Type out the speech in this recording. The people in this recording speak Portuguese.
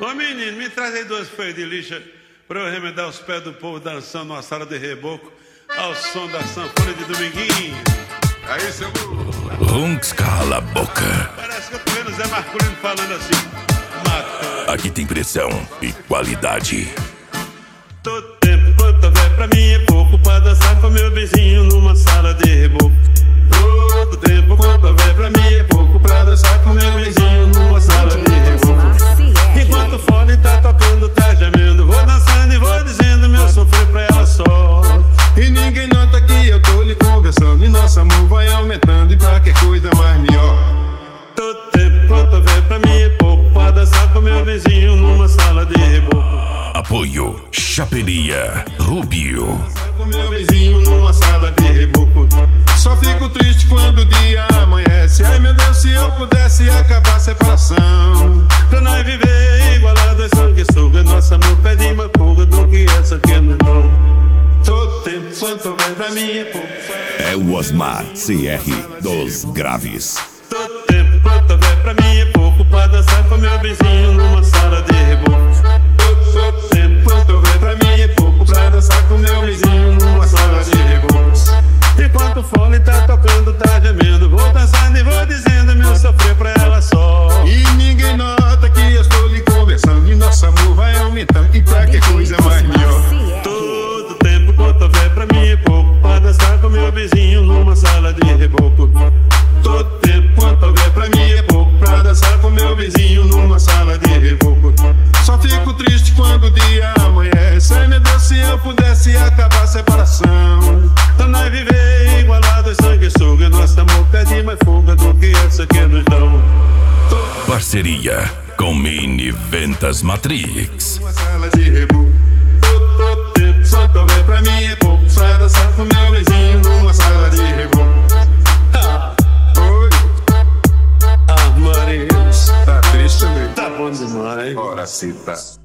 Ô menino, me traz aí 2 feios de lixa pra eu remendar os pés do povo dançando numa sala de reboco ao som da sanfona de Dominguinho. Aí, seu Runks, cala a boca. Parece que eu tô vendo o Zé Marculino falando assim. Matou. Aqui tem pressão e qualidade. Todo tempo quanto houver pra mim é pouco pra dançar com meu vizinho numa sala de reboco. Todo tempo quanto houver pra mim é pouco pra dançar com meu vizinho numa sala de reboco. Enquanto o fone tá tocando, tá gemendo, vou dançando e vou dizendo meu sofrer pra ela só. E ninguém nota que eu tô lhe conversando, e nosso amor vai aumentando, e pra que coisa mais melhor. Todo tempo quanto houver pra mim é pouco pra dançar com meu vizinho numa sala de reboco. Apoio Chapeleria Rubio. Com meu vizinho numa sala de reboco. Só fico triste quando o dia amanhece. Ai meu Deus, se eu pudesse acabar a separação. Pra nós viver igualado é sanguessuga, nosso amor pede uma fuga do que essa que é no dom. Todo tempo quanto houver pra mim é pouco. É o Osmar CR dos Graves. Todo tempo quanto houver pra mim é pouco pra dançar com meu vizinho numa sala de reboco. Todo tempo quanto houver pra mim é pouco pra dançar com meu vizinho numa sala de reboco. Enquanto o fone tá tocando, tá gemendo, vou dançando e vou dizendo meu sofrer pra ela só. E ninguém nota que eu estou lhe conversando, e nosso amor vai aumentando, e pra que coisa mais melhor. Todo tempo quanto houver pra mim é pouco pra dançar com meu vizinho numa sala de reboco. Todo tempo quanto houver pra mim é pouco pra dançar com meu vizinho numa sala de reboco. Só fico triste quando o dia amanhece. Ai meu Deus, se eu pudesse acabar a separação. Pra nós viver igualado é sanguessuga, nosso amor pede mais fuga do que essa que nos dão. Parceria com Mini Ventas Matrix. Numa sala de reboco. Todo tempo quanto houver pra mim é pouco pra dançar com meu vizinho numa sala de reboco. Oi, Ah, Maria, tá triste também? tá bom demais. Ora, cita.